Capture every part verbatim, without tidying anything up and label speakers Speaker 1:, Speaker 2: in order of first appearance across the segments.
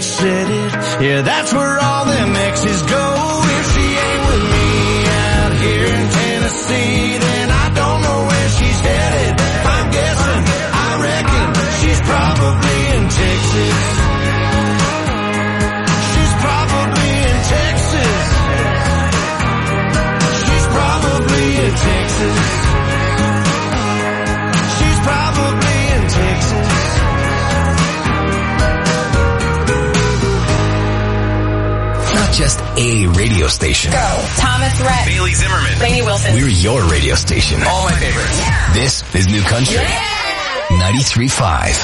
Speaker 1: said it. Yeah, that's where all them exes go. If she ain't with me out here in Tennessee, then I don't know where she's headed. I'm guessing, I reckon she's probably in Texas. She's probably in Texas. She's probably in Texas. She's probably in Texas.
Speaker 2: Just a radio station.
Speaker 3: Go. Thomas Rhett.
Speaker 2: Bailey Zimmerman.
Speaker 3: Lainey Wilson.
Speaker 2: We're your radio station.
Speaker 4: All my favorites.
Speaker 2: Yeah. This is New Country.
Speaker 3: Yeah.
Speaker 2: ninety-three point five.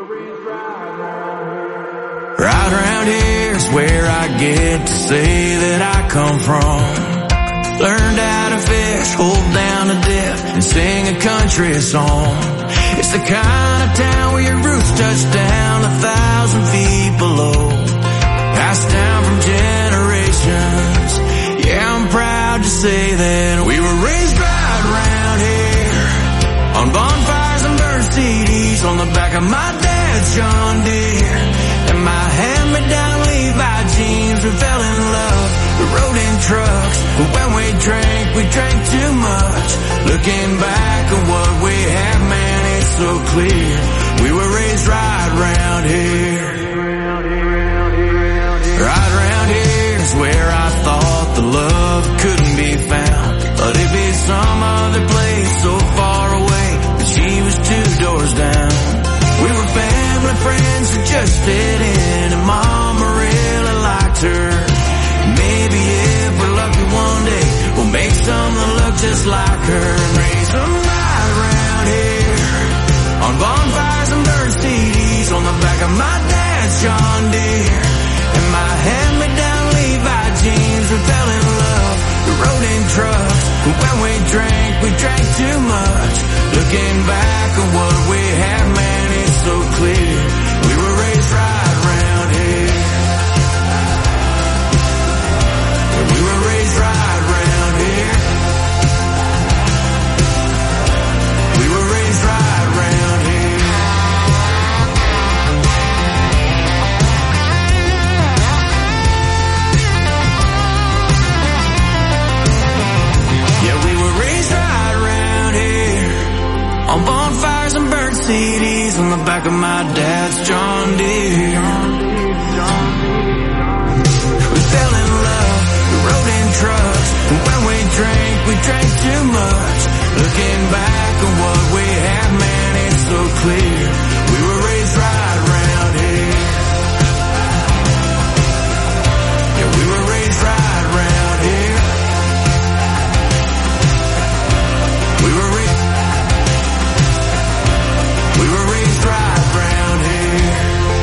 Speaker 1: Right around here's where I get to say that I come from. Learned how to fish, hold down a dip, and sing a country song. It's the kind of town where your roots touch down a thousand feet below. Passed down from generations. Yeah, I'm proud to say that we were raised right around here, on bonfires and burnt C Ds, on the back of my dad's John Deere, and my hand-me-down Levi jeans. We fell in love, we rode in trucks, but when we drank, we drank too much. Looking back at what we have, man, it's so clear. We were raised right around here. Right around here's where I thought the love couldn't be found, but it'd be some other place so far away that she was two doors down. We were family friends who just fit in, and Mama really liked her. Maybe if we're lucky one day, we'll make some that look just like her and raise them right around here, on bonfires and burnt C Ds, on the back of my dad's John Deere, and my hand-me-down Levi jeans. We fell in love, we rode in trucks, but when we drank, we drank too much. Looking back at what we have, man, it's so clear. We were raised right around here. We were raised right around here. We were raised right around here. Yeah, we were raised right around here, on bonfires and burnt C Ds, on the back of my dad's John Deere. We fell in love, we rode in trucks, and when we drank, we drank too much. Looking back at what we have, man, it's so clear. We were raised right around here. Yeah, we were raised right around here. We were raised, we were raised right around here.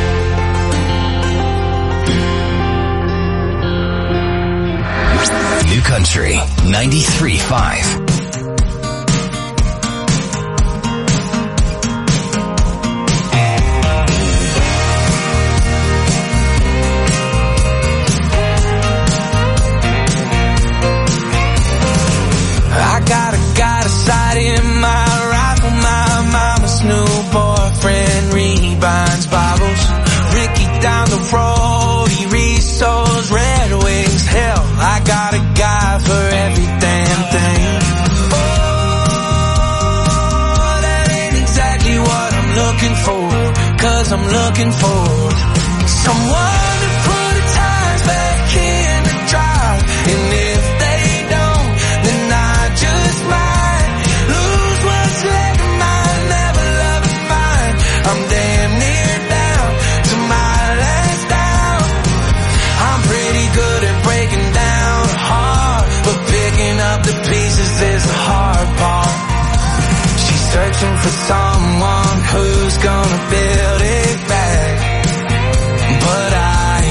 Speaker 2: New Country ninety-three point five.
Speaker 1: Binds bottles, Ricky down the road, he resold Red Wings. Hell, I got a guy for every damn thing. Oh, that ain't exactly what I'm looking for, cause I'm looking for someone to put the tires back in the drive. And if they don't, then I just might lose what's left of mine, never loving mine. I'm damn near down to my last down. I'm pretty good at breaking down a heart, but picking up the pieces is the hard part. She's searching for someone who's gonna build it back, but I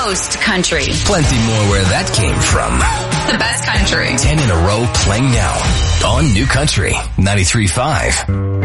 Speaker 3: most country.
Speaker 2: Plenty more where that came from.
Speaker 3: The best country.
Speaker 2: Ten in a row playing now on New Country ninety-three point five.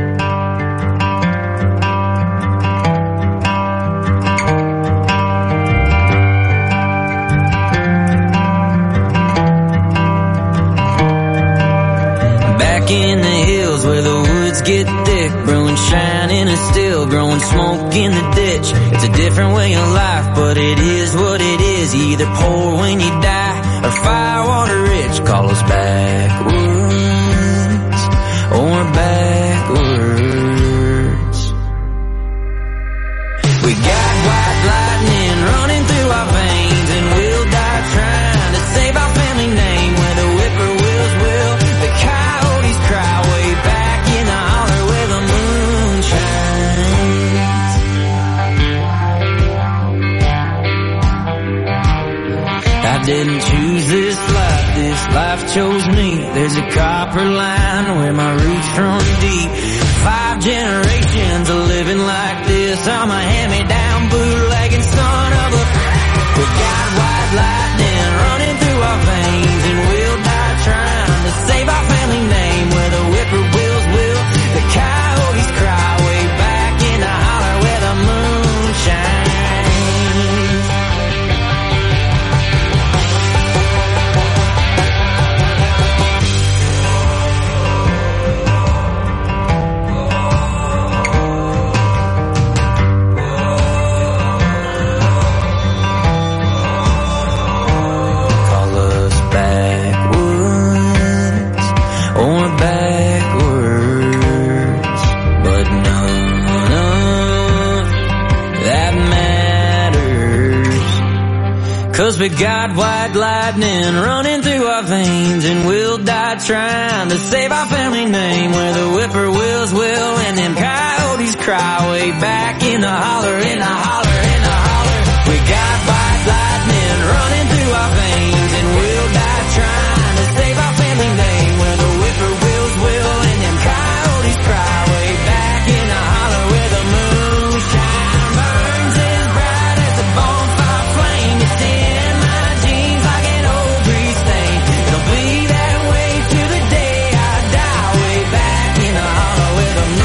Speaker 4: In the hills where the woods get thick, brewing shine in a still, growing smoke in the ditch. It's a different way of life, but it is what it is. You either poor when you die or firewater rich. Call us backwoods or backwards. We got white lightning running through our veins, and we'll die trying to save our family name. Where the whippoorwills will, the coyotes cry way back in the holler where the moon shines. I didn't choose this life, this life chose me. There's a copper line where my roots run deep. Five generations of living like this. I'm a hand-me-down bootlegging son of a... We got white lightning running through our veins, and we'll die trying to save our family name. Where the whippoorwills will, the coyotes cry way back in the holler where the moon shines. Call us backwoods or backwards, but none of that matters. 'Cause we got white lightning running through our veins, and we'll die trying to save our family name. Where the whippoorwills will, and them coyotes cry way back in the holler, in the holler, in the holler. We got white lightning running through our veins, and we'll die trying to save our family name. Where the whippoorwills will, and them coyotes cry way back in the holler where the moonshine burns as bright as a bonfire flame. It's in my jeans like an old grease stain. It'll be that way to the day I die, way back in the holler where the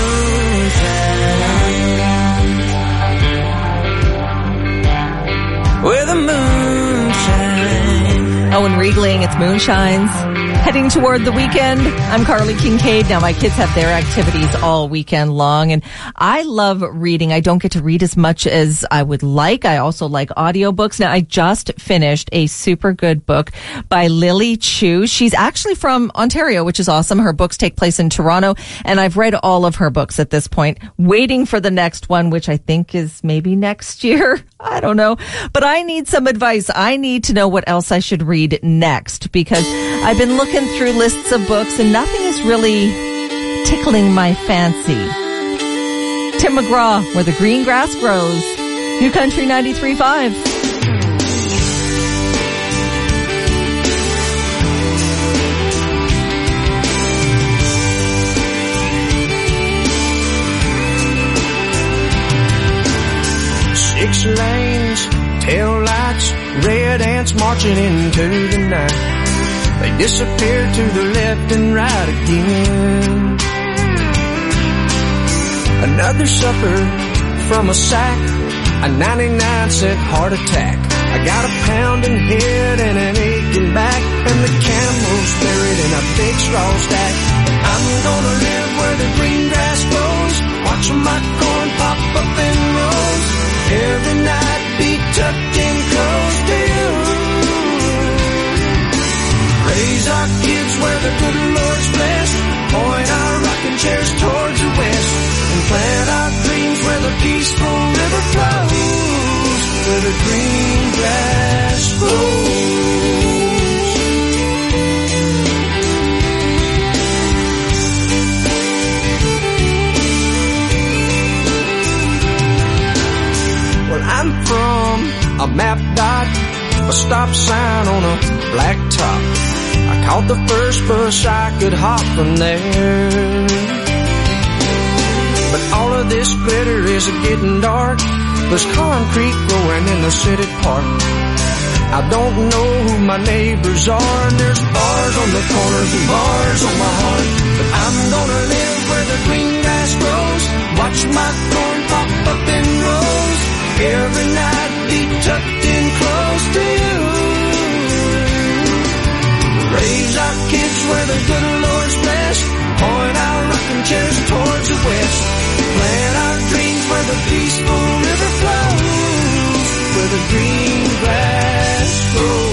Speaker 4: moonshine. Where the moonshine.
Speaker 5: Owen Riegling, it's Moonshines. Heading toward the weekend. I'm Carly Kincaid. Now, my kids have their activities all weekend long, and I love reading. I don't get to read as much as I would like. I also like audiobooks. Now, I just finished a super good book by Lily Chu. She's actually from Ontario, which is awesome. Her books take place in Toronto, and I've read all of her books at this point, waiting for the next one, which I think is maybe next year. I don't know. But I need some advice. I need to know what else I should read next, because I've been looking through lists of books and nothing is really tickling my fancy. Tim McGraw, Where the Green Grass Grows. New Country ninety-three point five.
Speaker 1: Six lanes, tail lights, red ants marching into the night. They disappear to the left and right again. Another supper from a sack, a ninety-nine cent heart attack. I got a pounding head and an aching back, and the camel's buried in a big straw stack. I'm gonna live where the green grass grows, watching my corn pop up in rows. Every night be tucked in close to you. Raise our kids where the good Lord's blessed, point our rocking chairs towards the west, and plant our dreams where the peaceful river flows, where the green grass grows. Well, I'm from a map dot, a stop sign on a black top. I caught the first bus I could hop from there. But all of this glitter is getting dark. There's concrete growing in the city park. I don't know who my neighbors are, and there's bars on the corners and bars on my heart. But I'm gonna live where the green grass grows, watch my corn pop up in rows, every night be tucked in close to you. Raise our kids where the good Lord's blessed, point our rocking chairs towards the west, plant our dreams where the peaceful river flows, where the green grass grows.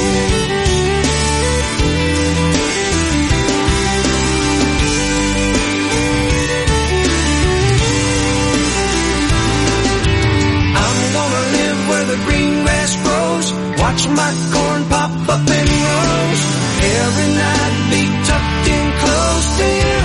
Speaker 1: I'm gonna live where the green grass grows, watch my corn pop up in rows, every night be tucked in close to you.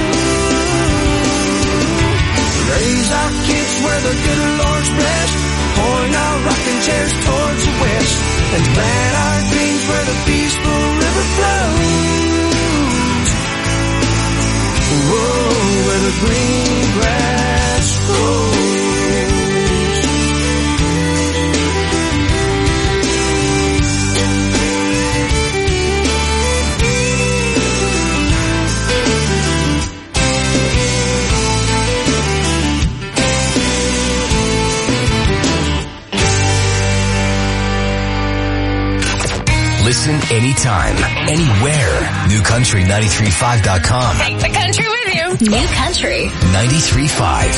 Speaker 1: Raise our kids where the good Lord's blessed, point our rocking chairs towards the west, and plant our dreams where the peaceful river flows. Whoa, where the green grass grows.
Speaker 2: Listen anytime, anywhere. New Country nine three five dot com.
Speaker 3: Take the country with you. New Country
Speaker 2: ninety-three point five.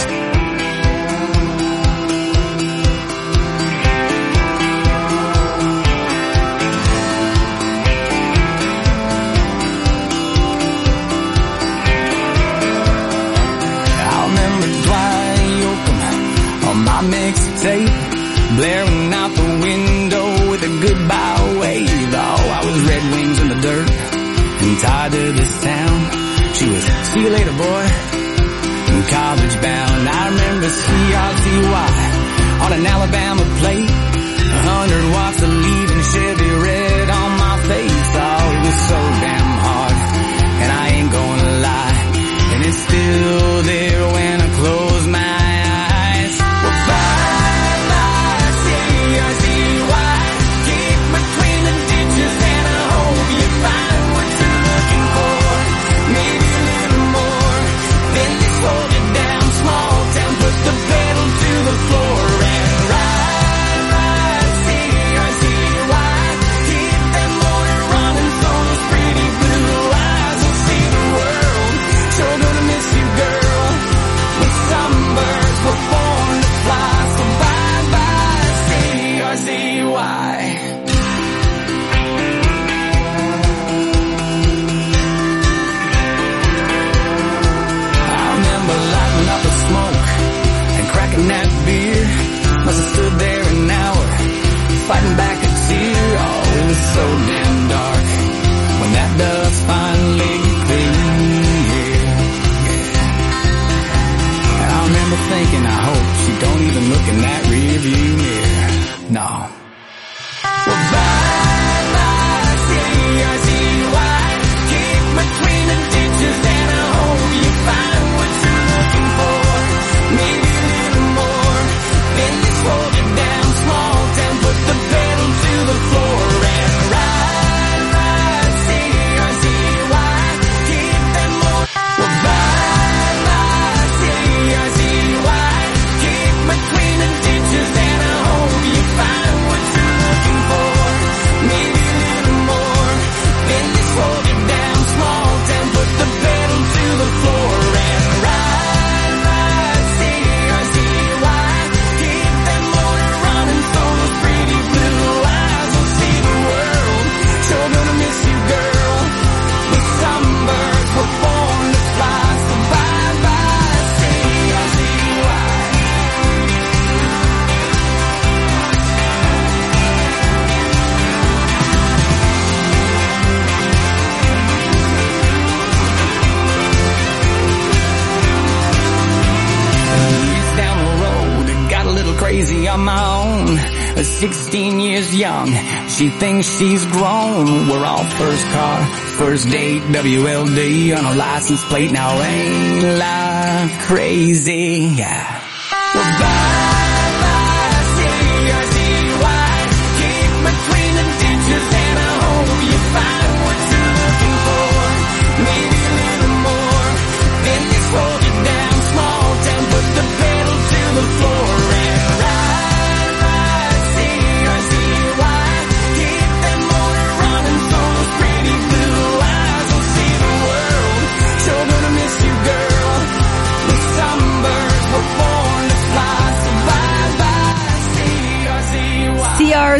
Speaker 6: I remember Dwight Yoakam on my mixtape, blaring out the window with a goodbye wave. Oh, I was Red Wings in the dirt and tied to this town. She was, see you later, boy, and college bound. I remember C R Z Y on an Alabama plate, a hundred watts of leaving Chevy red on my face. Oh, it was so damn hard, and I ain't gonna lie, and it's still there when I close my eyes. Well, bye, bye, C R Z Y, keep between the ditches, and I hope you find what you're looking for. Maybe a little more, then they slow you down, small town, put the pedal to the floor and ride, ride, C R Z Y, keep that motor running, so those pretty blue eyes will see the world. Sure gonna miss you, girl, but some birds were born to fly, so bye bye, C R Z Y. I remember lighting up a smoke and cracking that beer. Must have stood there an hour, fighting back a tear. Oh, it was so damn dark when that dust finally cleared. And I remember thinking, I hope she don't even look in that rearview mirror. No. Well, bye bye, C R Z Y, keep between the ditches, and I hope you find what you're looking for. Maybe a little more, then they slow you down, small town, put the pedal to the floor and ride, ride, C R Z Y, keep them more. Well, bye bye, C R Z Y, keep between the ditches, and I hope you find what you're looking for. Maybe a little more, then they slow you down, small town, put the pedal to the floor and ride, ride, C R Z Y, keep that motor running, so those pretty blue eyes will see the world. Sure gonna miss you, girl, but some birds were born to fly, so bye bye, C R Z Y. Years down the road, got a little crazy on my own. sixteen years young, she thinks she's grown. We're all first car, first date, W L D on a license plate. Now ain't life crazy? Yeah. Well, bye bye, C R Z Y, keep between the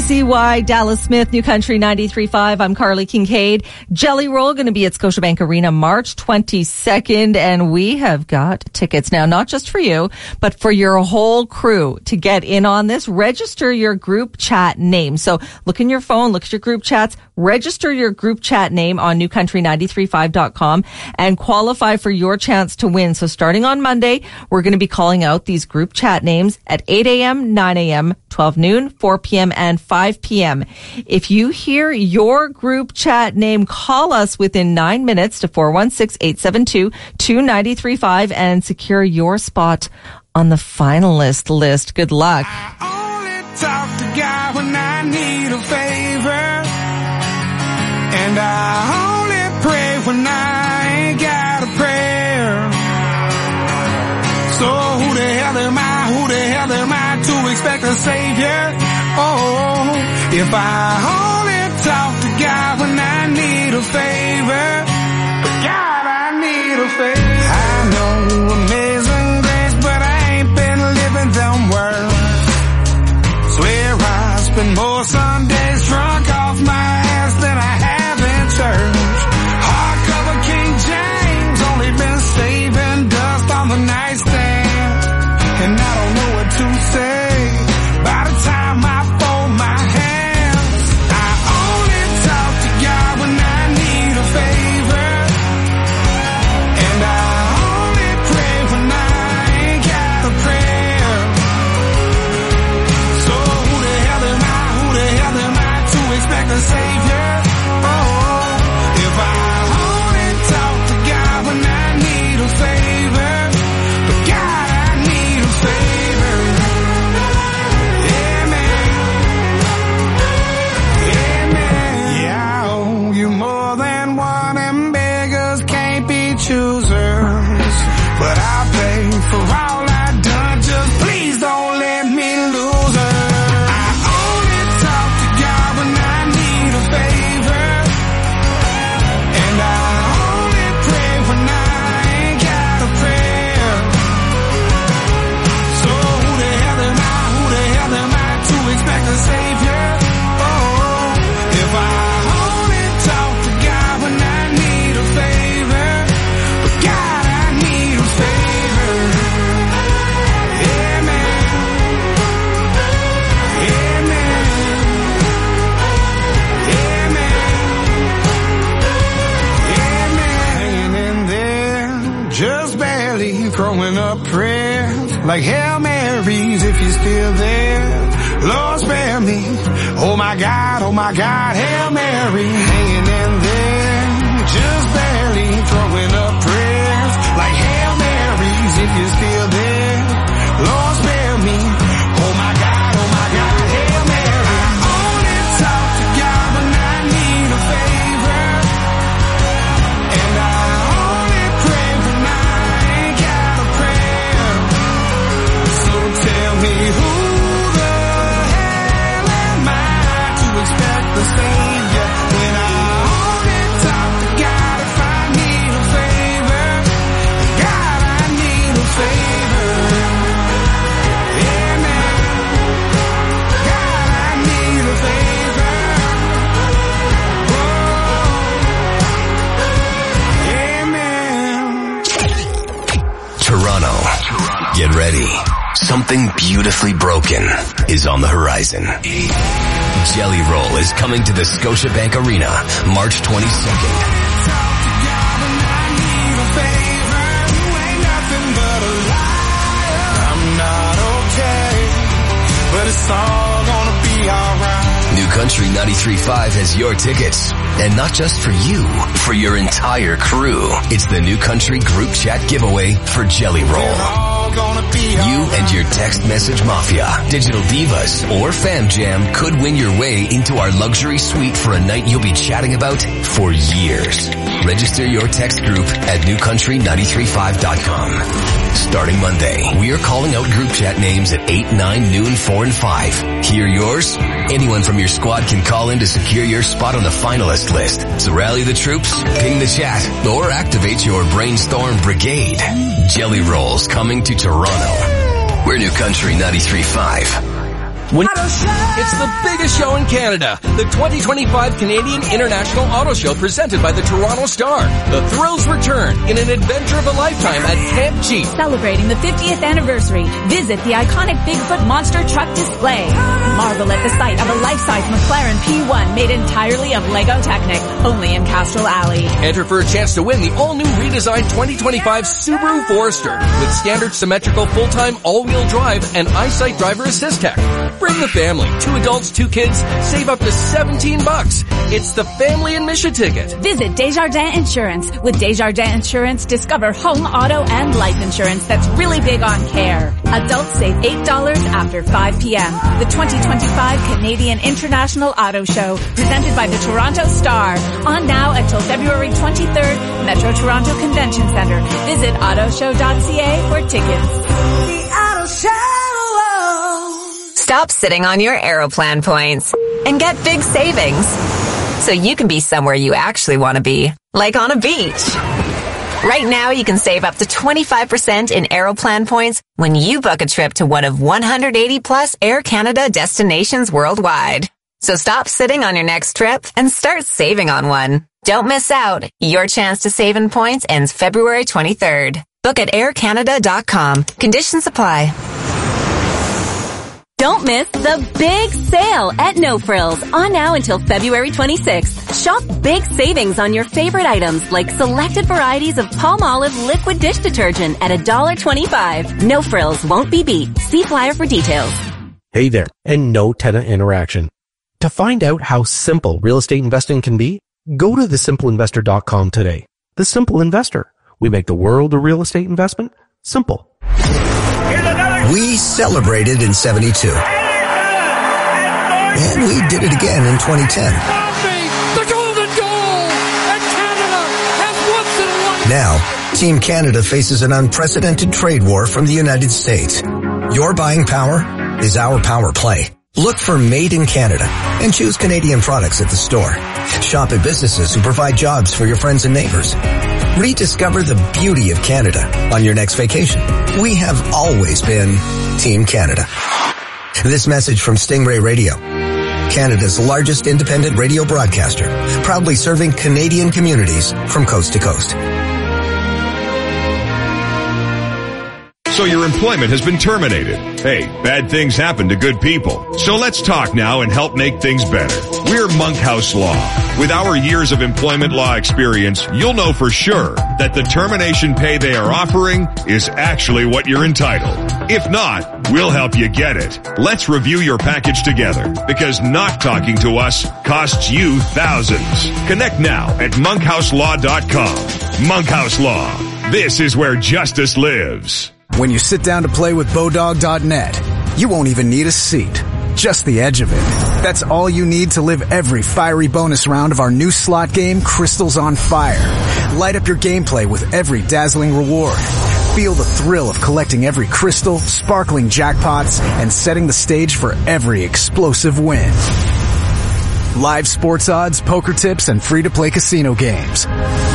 Speaker 5: S E Y, Dallas Smith, New Country ninety-three point five. I'm Carly Kincaid. Jelly Roll going to be at Scotiabank Arena March twenty-second, and we have got tickets now, not just for you, but for your whole crew. To get in on this, register your group chat name. So look in your phone, look at your group chats, register your group chat name on new country nine three five dot com and qualify for your chance to win. So starting on Monday, we're going to be calling out these group chat names at eight a.m., nine a.m., twelve noon, four p.m., and five p.m. If you hear your group chat name, call us within nine minutes to four one six, eight seven two, two nine three five and secure your spot on the finalist list. Good luck.
Speaker 6: I only talk to God when I need a favor, and I only pray when I ain't got a prayer. So who the hell am I, who the hell am I to expect a savior? Oh, if I only talk to God when I need a favor, God, I need a favor. I know amazing grace, but I ain't been living them words. Swear I spend more Sundays drunk off my ass than I have in church. Hardcover King James, only been saving dust on the nightstand, and I don't know what to say by the time I fold my hands. I only talk to God when I need a favor, and I only pray when I ain't got a prayer. So who the hell am I, who the hell am I to expect a savior? Oh, if I only talk to God when I need a favor, but God, I need a favor. Yeah, man. Yeah, man. Yeah, I owe you more than one, and beggars can't be choosers. But I'll pay for all I've done, just please don't let me lose her. I only talk to God when I need a favor, and I only pray when I ain't got a prayer. So who the hell am I, who the hell am I to expect a savior? Oh, if I only talk to God when I need a favor, but God, I need a favor. Yeah, man. Yeah, man. Yeah, man. Yeah, man. Hanging in there, just barely throwing up prayers like Hail Marys if you're still there. Lord, spare me. Oh my God, oh my God, Hail Mary. Hanging in there, just barely throwing up prayers like Hail Marys if you're still there. Lord, spare me. Oh my God, oh my God, Hail Mary. I only talk to God when I need a favor, and I only pray when I ain't got a prayer. So tell me who the hell am I to expect the savior when I only talk to God if I need a favor? God, I need a favor. Yeah, man. God, I need a favor. Whoa. Yeah, man.
Speaker 2: Toronto. Get ready. Something beautifully broken is on the horizon. Jelly Roll is coming to the Scotiabank Arena March twenty-second.
Speaker 6: God, when I need a favor, you ain't nothing but a liar. I'm not okay, but it's all gonna be alright.
Speaker 2: New Country ninety-three point five has your tickets. And not just for you, for your entire crew. It's the New Country Group Chat giveaway for Jelly Roll. You and your text message mafia, digital divas, or fam jam could win your way into our luxury suite for a night you'll be chatting about for years. Register your text group at new country nine three five dot com. Starting Monday, we are calling out group chat names at eight, nine, noon, four, and five. Hear yours? Anyone from your squad can call in to secure your spot on the finalist list. So rally the troops, ping the chat, or activate your brainstorm brigade. Jelly Rolls coming to Toronto. We're New Country ninety-three point five.
Speaker 7: When it's the biggest show in Canada, the twenty twenty-five Canadian International Auto Show presented by the Toronto Star. The thrills return in an adventure of a lifetime at Camp Jeep.
Speaker 8: Celebrating the fiftieth anniversary, visit the iconic Bigfoot Monster Truck display. Marvel at the sight of a life-size McLaren P one made entirely of Lego Technic, only in Castrol Alley.
Speaker 7: Enter for a chance to win the all-new redesigned twenty twenty-five Subaru Forester with standard symmetrical full-time all-wheel drive and EyeSight driver assist tech. Bring the family. Two adults, two kids. Save up to seventeen bucks. It's the family admission ticket.
Speaker 8: Visit Desjardins Insurance. With Desjardins Insurance, discover home, auto, and life insurance that's really big on care. Adults save eight dollars after five p.m. The twenty twenty-five Canadian International Auto Show, presented by the Toronto Star. On now until February twenty-third, Metro Toronto Convention Centre. Visit auto show dot c a for tickets.
Speaker 9: The Auto Show.
Speaker 3: Stop sitting on your Aeroplan points and get big savings so you can be somewhere you actually want to be, like on a beach. Right now, you can save up to twenty-five percent in Aeroplan points when you book a trip to one of one hundred eighty plus Air Canada destinations worldwide. So stop sitting on your next trip and start saving on one. Don't miss out. Your chance to save in points ends February twenty-third. Book at air canada dot com. Conditions apply.
Speaker 10: Don't miss the big sale at No Frills on now until February twenty-sixth. Shop big savings on your favorite items like selected varieties of Palmolive liquid dish detergent at one dollar twenty-five. No Frills won't be beat. See flyer for details.
Speaker 11: Hey there, and no tenant interaction. To find out how simple real estate investing can be, go to the simple investor dot com today. The Simple Investor. We make the world of real estate investment simple.
Speaker 2: We celebrated in seventy-two. And we did it again in twenty ten.
Speaker 12: The golden goal! And Canada has once and
Speaker 2: now, Team Canada faces an unprecedented trade war from the United States. Your buying power is our power play. Look for Made in Canada and choose Canadian products at the store. Shop at businesses who provide jobs for your friends and neighbors. Rediscover the beauty of Canada on your next vacation. We have always been Team Canada. This message from Stingray Radio, Canada's largest independent radio broadcaster, proudly serving Canadian communities from coast to coast.
Speaker 13: So your employment has been terminated. Hey, bad things happen to good people. So let's talk now and help make things better. We're Monkhouse Law. With our years of employment law experience, you'll know for sure that the termination pay they are offering is actually what you're entitled. If not, we'll help you get it. Let's review your package together, because not talking to us costs you thousands. Connect now at monkhouse law dot com. Monkhouse Law. This is where justice lives.
Speaker 14: When you sit down to play with Bodog dot net, you won't even need a seat, just the edge of it. That's all you need to live every fiery bonus round of our new slot game, Crystals on Fire. Light up your gameplay with every dazzling reward. Feel the thrill of collecting every crystal, sparkling jackpots, and setting the stage for every explosive win. Live sports odds, poker tips, and free-to-play casino games.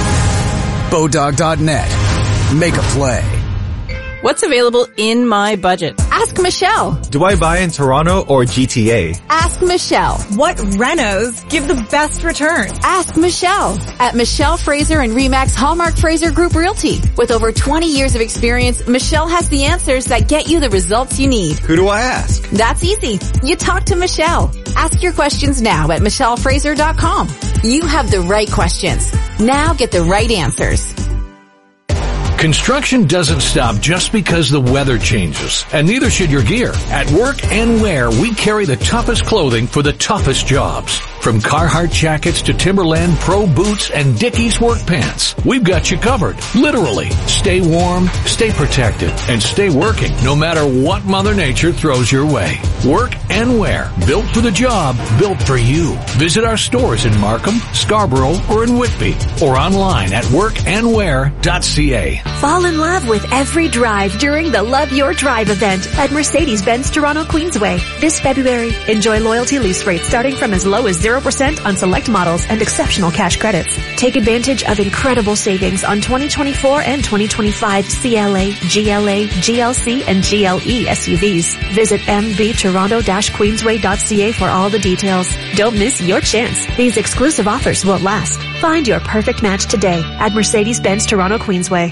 Speaker 14: Bodog dot net. Make a play.
Speaker 15: What's available in my budget?
Speaker 16: Ask Michelle.
Speaker 17: Do I buy in Toronto or G T A?
Speaker 16: Ask Michelle.
Speaker 18: What renos give the best returns?
Speaker 16: Ask Michelle. At Michelle Fraser and Remax Hallmark Fraser Group Realty. With over twenty years of experience, Michelle has the answers that get you the results you need.
Speaker 17: Who do I ask?
Speaker 16: That's easy. You talk to Michelle. Ask your questions now at michelle fraser dot com. You have the right questions. Now get the right answers.
Speaker 19: Construction doesn't stop just because the weather changes, and neither should your gear. At Work and Wear, we carry the toughest clothing for the toughest jobs. From Carhartt jackets to Timberland Pro boots and Dickies work pants, we've got you covered. Literally, stay warm, stay protected, and stay working no matter what Mother Nature throws your way. Work and Wear, built for the job, built for you. Visit our stores in Markham, Scarborough, or in Whitby, or online at work and wear dot c a.
Speaker 10: Fall in love with every drive during the Love Your Drive event at Mercedes-Benz Toronto Queensway. This February, enjoy loyalty lease rates starting from as low as zero
Speaker 20: zero percent on select models and exceptional cash credits. Take advantage of incredible savings on twenty twenty-four and twenty twenty-five C L A, G L A, G L C, and G L E S U Vs. Visit m b toronto dash queensway dot c a for all the details. Don't miss your chance. These exclusive offers won't last. Find your perfect match today at Mercedes-Benz Toronto Queensway.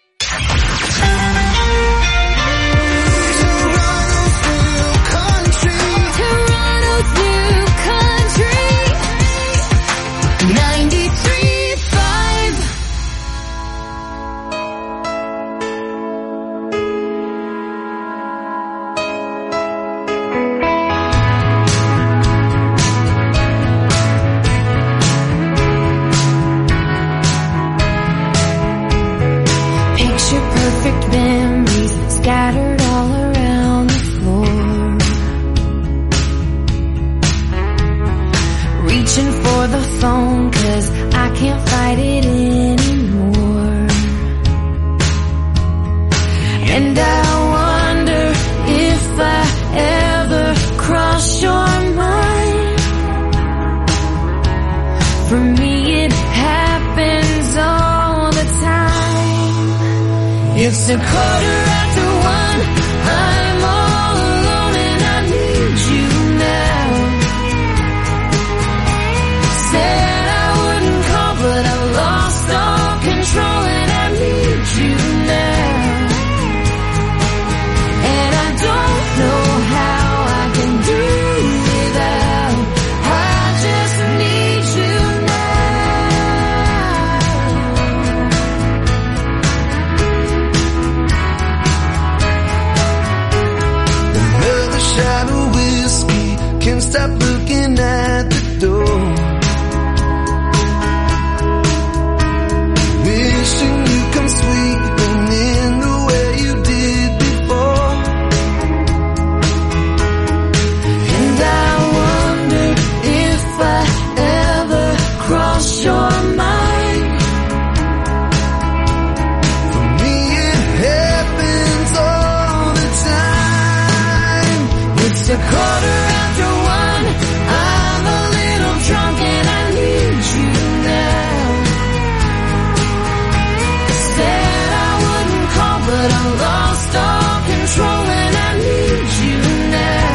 Speaker 21: Scattered all around the floor, reaching for the phone 'cause I can't fight it anymore. And I wonder if I ever cross your mind. For me it happens all the time. It's a quarter after one, I'm all alone and I need you now. Said I wouldn't call but I've lost all control and I need you now. And I don't know how I can do without, I just need you
Speaker 22: shot of whiskey, can't stop looking at the door. Wishing you come sweeping in the way you did before. And I wonder if I ever cross your mind. For me it happens all the time. It's a quarter after one, I'm a little drunk and I need you now. Said I wouldn't call but I lost all control and I need you now.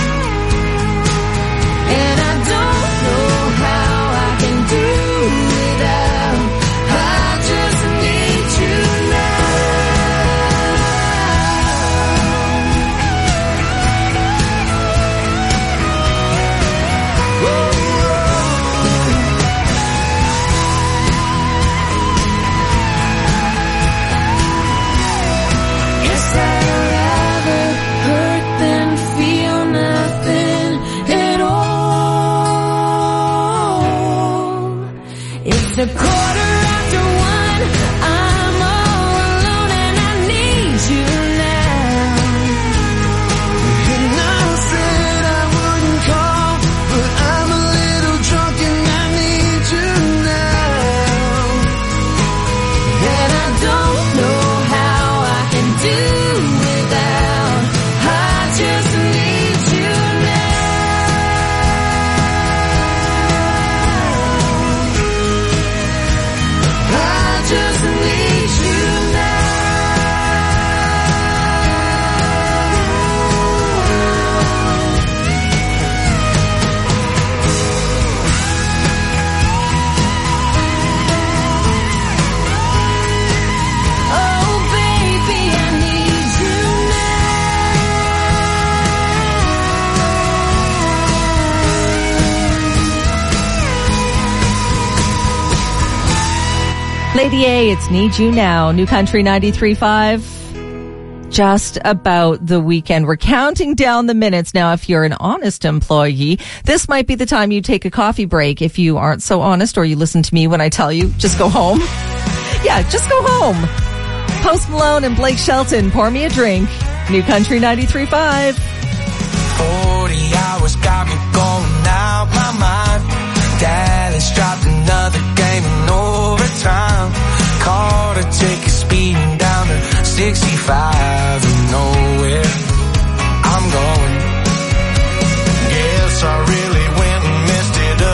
Speaker 22: And I don't know how I can do without, I just need you now. Guess I'd rather hurt than feel nothing at all. It's a quarter after one, I'm all alone and I need you now. And I said I wouldn't call, but I'm a little drunk and I need you now. And I don't know how I can do without, I just need you now. I just need you now. Oh baby, I need you
Speaker 5: Lady A, it's Need You Now. New Country ninety-three point five. Just about the weekend. We're counting down the minutes. Now, if you're an honest employee, this might be the time you take a coffee break. If you aren't so honest or you listen to me when I tell you, just go home. Yeah, just go home. Post Malone and Blake Shelton, Pour Me a Drink. New Country ninety-three point five.
Speaker 23: forty hours got me going out my mind. Dallas dropped another game in overtime. Called to take a speeding down to sixty-five and nowhere I'm going. Guess I really went and messed it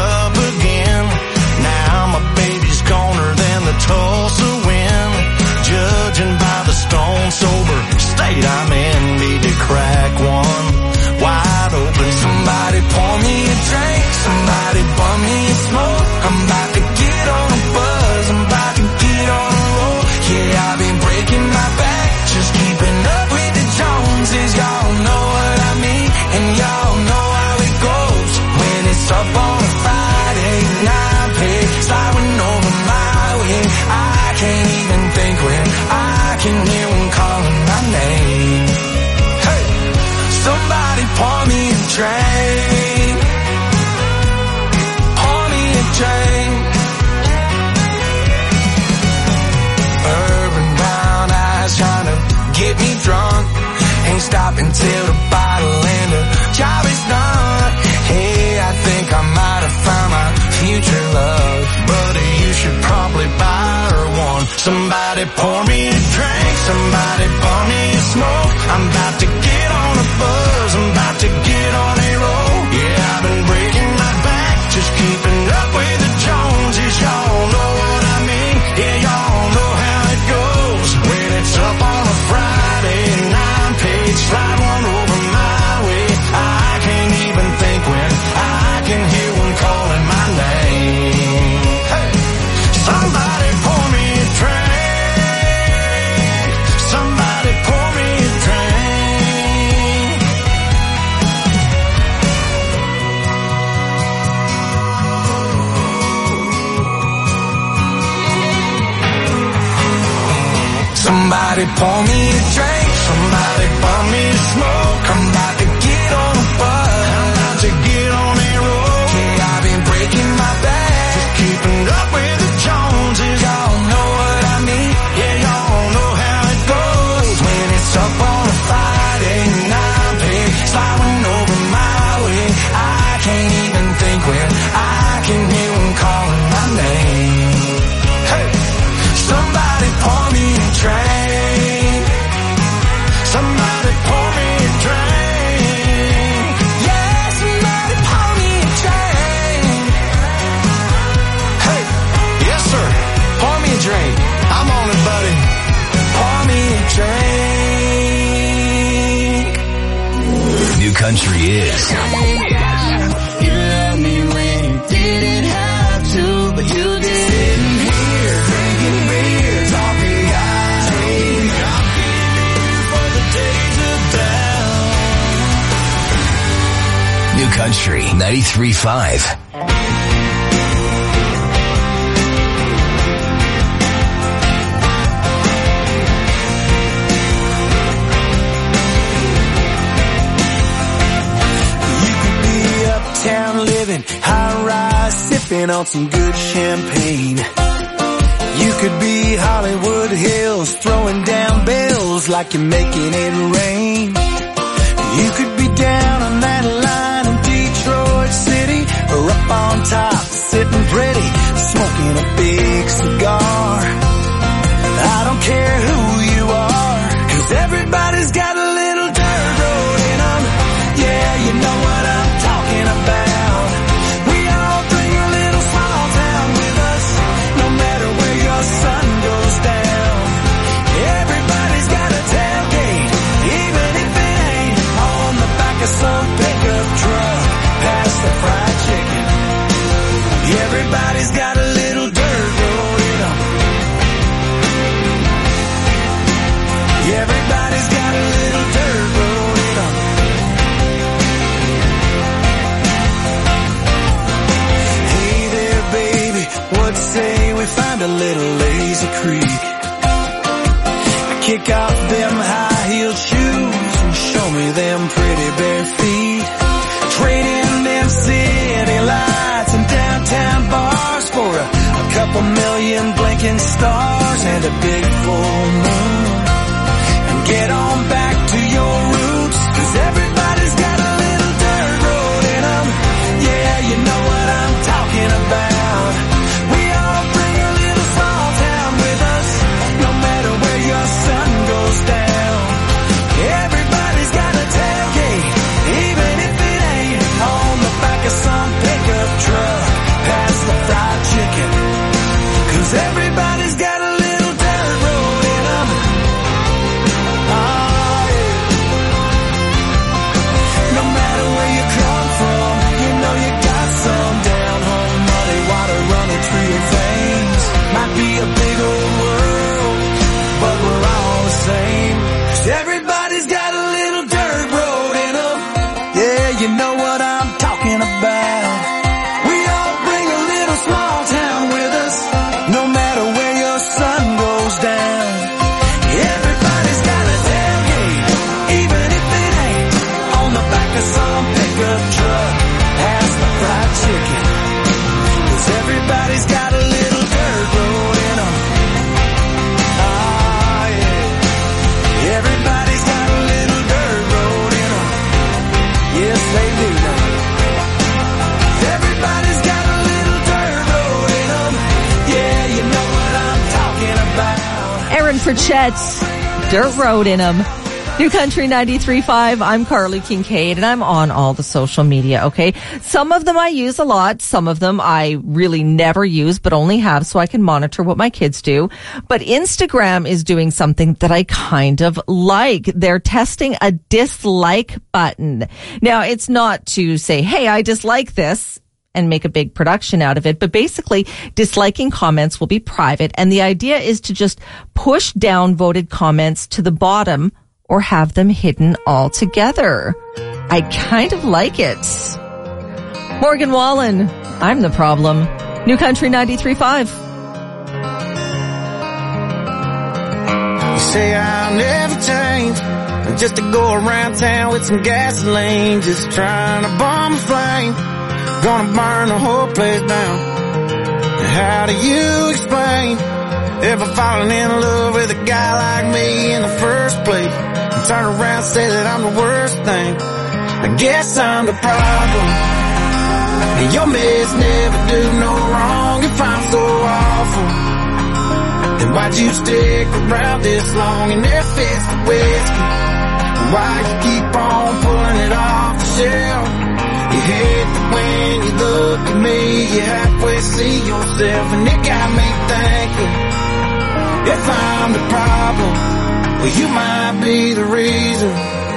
Speaker 23: can't even think when I can hear one calling my name. Hey, somebody pour me a drink. Pour me a drink. Urban brown eyes trying to get me drunk. Ain't stopping till the bottle and the job is done. Hey, I think I might have found my future love, but you should probably buy her one. Somebody pour me a drink, somebody pour me a smoke. I'm about to get on a buzz, I'm about to get on a roll. Yeah, I've been breaking my back, just keeping up with the Joneses. Y'all know what I mean, yeah, y'all know how it goes. When it's up on a Friday and I'm paid, slide one over my way. I can't even think when I can hear one calling my name. Hey, somebody pour me a drink. Somebody pour me a drink. Somebody pour me a drink. Somebody pour me a smoke. I'm about to get on a bus. I'm about to get on a roll. Yeah, I've been breaking my back, just keeping up with the Joneses. Y'all know what I mean. Yeah, y'all know how it goes. When it's up on a Friday and I'm paid, sliding over my way. I can't even think when I can hear one calling my name. Hey, somebody pour me a drink. Somebody pour me a drink. Yeah, somebody pour me a drink. Hey, yes sir, pour me a drink. I'm on it, buddy. Pour me a drink.
Speaker 2: New country is.
Speaker 23: You love me when you didn't have to, but you did. Sitting here, drinking beer, talking guys. I'm here for the days of down.
Speaker 2: New country ninety-three point five.
Speaker 23: Uptown living, high rise, sipping on some good champagne. You could be Hollywood Hills, throwing down bills like you're making it rain. You could be down on that line in Detroit City, or up on top, sitting pretty, smoking a big cigar. I don't care who you are, 'cause everybody's got a little dirt road in them. Yeah, you know what I'm talking about. We all bring a little small town with us, no matter where your sun goes down. Everybody's got a tailgate, even if it ain't on the back of some pickup truck. Past the fried chicken. Everybody's got a little dirt road in them. Everybody's got a little dirt road in them. Hey there, baby, what say we find a little lazy creek? Kick off them high-heeled shoes and show me them pretty bare feet. Trade in them city lights and downtown bars for a, a couple million blinking stars and a big full moon. And get on back to your roots, 'cause everybody's got a little dirt road in them. Yeah, you know what I'm talking about. We all bring a little small town with us, no matter where your sun goes
Speaker 5: for Chet. Dirt Road in them. New Country ninety-three point five. I'm Carly Kincaid, and I'm on all the social media, okay? Some of them I use a lot. Some of them I really never use, but only have so I can monitor what my kids do. But Instagram is doing something that I kind of like. They're testing a dislike button. Now, it's not to say, hey, I dislike this and make a big production out of it. But basically, disliking comments will be private. And the idea is to just push down voted comments to the bottom or have them hidden altogether. I kind of like it. Morgan Wallen, I'm the problem. New Country ninety-three point five.
Speaker 23: You say I'll never change, just to go around town with some gasoline, just trying to bomb a flame. Gonna burn the whole place down. How do you explain ever falling in love with a guy like me in the first place? And turn around and say that I'm the worst thing. I guess I'm the problem. And your mess never do no wrong if I'm so awful. Then why'd you stick around this long and there fits the whiskey? Why'd you keep on pulling it off the shelf? You hate that when you look at me, you halfway see yourself, and it got me thinking, if I'm the problem, well, you might be the reason.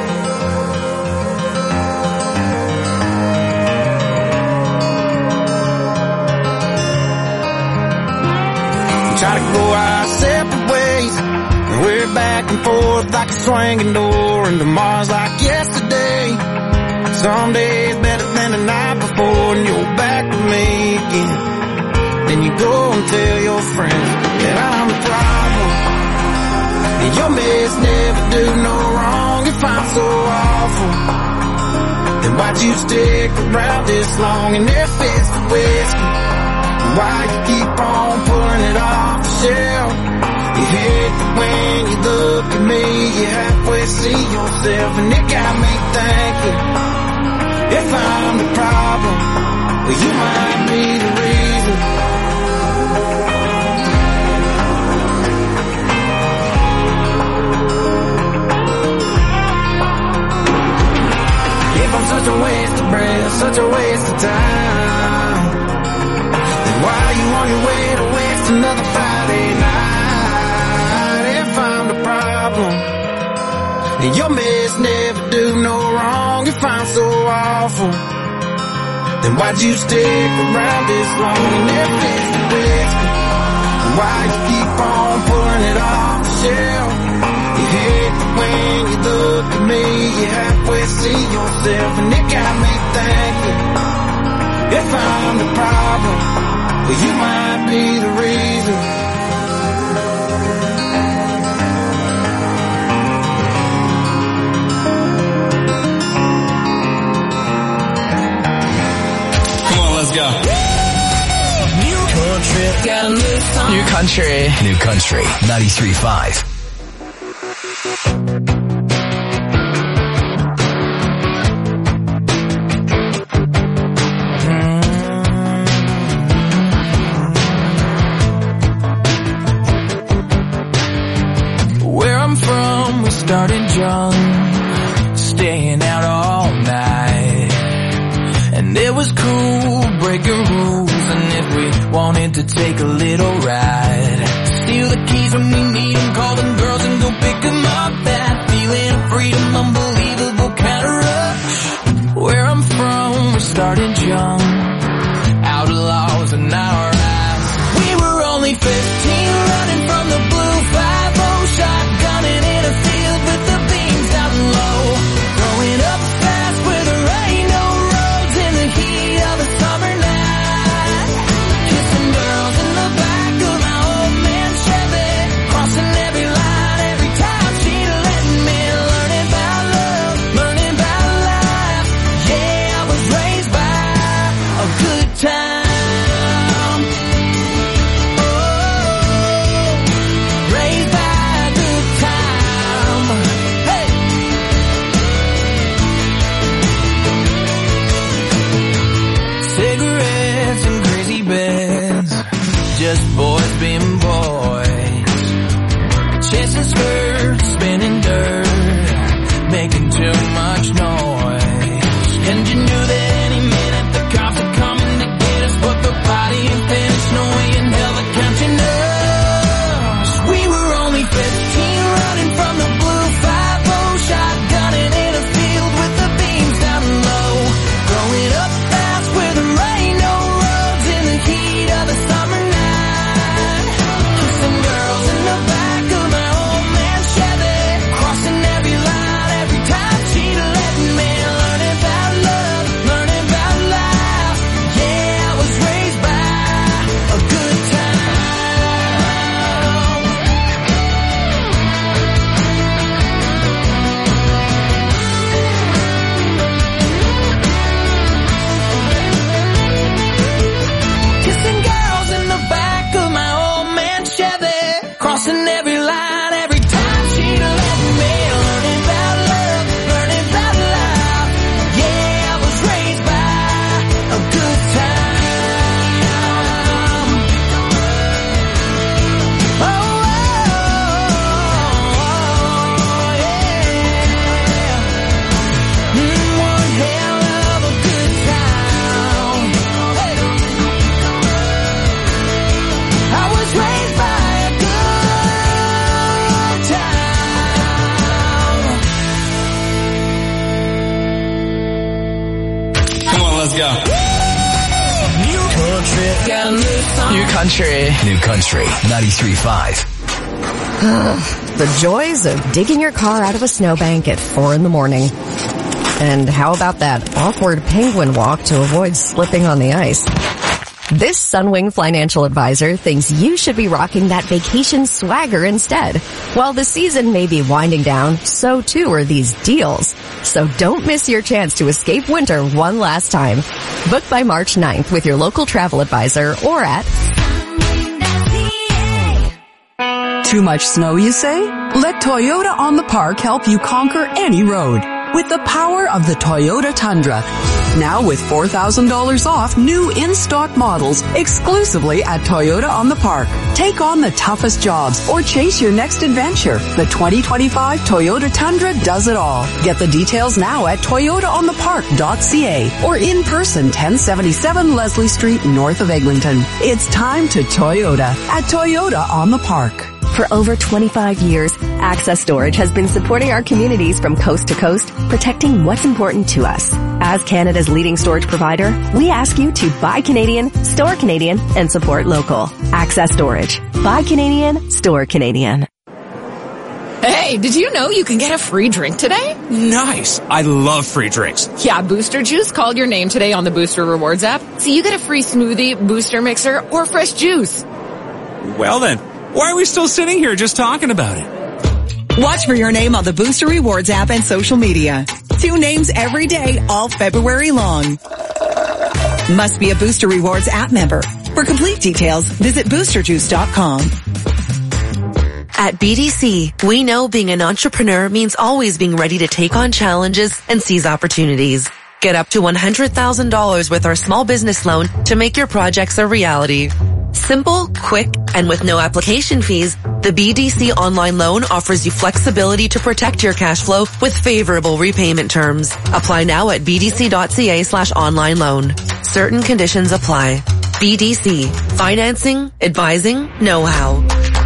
Speaker 23: We try to go our separate ways, and we're back and forth like a swinging door, and tomorrow's like yesterday. Some days better than the night before, and you're back with me again. Then you go and tell your friends that I'm the problem. And your mess never do no wrong if I'm so awful. Then why'd you stick around this long and there fits the whiskey? Why'd you keep on pulling it off the shelf? You hate that when you look at me, you halfway see yourself, and it got me thinking, if I'm the problem, well, you might be the reason. If I'm such a waste of breath, such a waste of time, then why are you on your way to waste another Friday night? If I'm the problem, and your mess never do no wrong if I'm so awful, then why'd you stick around this long and there fits the whiskey? Why'd you keep on pulling it off the shelf? You hate that when you look at me, you halfway see yourself, and it got me thinking, if I'm the problem, well, you might be the reason.
Speaker 1: Go. New country, got a new song. New country.
Speaker 2: New Country ninety-three point five.
Speaker 23: Where I'm from, we started young, staying out all night, and it was cool breaking rules, and if we wanted to take a little ride, steal the keys when we need them, call them girls and go pick them up. That feeling of freedom, unbelievable kind of rush. Where I'm from, we started young, outlaws in our eyes. We were only fifteen, running from the blue five oh, shotgunning in a field with the beams down low, growing up fast where there ain't no roads in the heat of a summer night, kissing girls in the back of my old man Chevy, crossing every line every time she'd let me, learning about love, learning about life. Yeah, I was raised by a good time. Just boys being boys, chasing skirts, spinning dirt, making too much noise. And you knew that any minute the cops are coming to get us, but the body ain't finished. No way in hell they're counting us. We were only fifteen, running from the blue five oh, shotgunning in a field with the beams down low. Growing up fast where there ain't no roads in the heat of the summer night. Kissing girls in the back of my old man Chevy, crossing every line every time she'd let me. Learning about love, learning about life. Yeah, I was raised by a good time. Kissing girls in the back of my old man Chevy, crossing every line every time she'd let me. Learning about love, learning about life. Yeah, I was raised by a good time. Oh, oh, yeah. Mm, one hell of a good time. I was raised by a good time.
Speaker 1: Come on, let's go. New country. Got a new song. New country.
Speaker 2: New Country ninety-three point five.
Speaker 4: The joys of digging your car out of a snowbank at four in the morning. And how about that awkward penguin walk to avoid slipping on the ice? This Sunwing financial advisor thinks you should be rocking that vacation swagger instead. While the season may be winding down, so too are these deals. So don't miss your chance to escape winter one last time. Book by March ninth with your local travel advisor or at...
Speaker 6: Too much snow, you say? Let Toyota on the Park help you conquer any road with the power of the Toyota Tundra. Now with four thousand dollars off new in-stock models exclusively at Toyota on the Park. Take on the toughest jobs or chase your next adventure. The twenty twenty-five Toyota Tundra does it all. Get the details now at toyota on the park dot c a or in person ten seventy-seven Leslie Street north of Eglinton. It's time to Toyota at Toyota on the Park.
Speaker 4: For over twenty-five years, Access Storage has been supporting our communities from coast to coast, protecting what's important to us. As Canada's leading storage provider, we ask you to buy Canadian, store Canadian, and support local. Access Storage. Buy Canadian, store Canadian.
Speaker 7: Hey, did you know you can get a free drink today?
Speaker 24: Nice. I love free drinks.
Speaker 7: Yeah, Booster Juice called your name today on the Booster Rewards app, so you get a free smoothie, booster mixer, or fresh juice.
Speaker 24: Well then, why are we still sitting here just talking about it?
Speaker 18: Watch for your name on the Booster Rewards app and social media. Two names every day, all February long. Must be a Booster Rewards app member. For complete details, visit booster juice dot com.
Speaker 25: At B D C, we know being an entrepreneur means always being ready to take on challenges and seize opportunities. Get up to one hundred thousand dollars with our small business loan to make your projects a reality. Simple, quick, and with no application fees, the B D C online loan offers you flexibility to protect your cash flow with favorable repayment terms. Apply now at b d c dot c a slash online loan. Certain conditions apply. B D C. Financing, advising, know-how.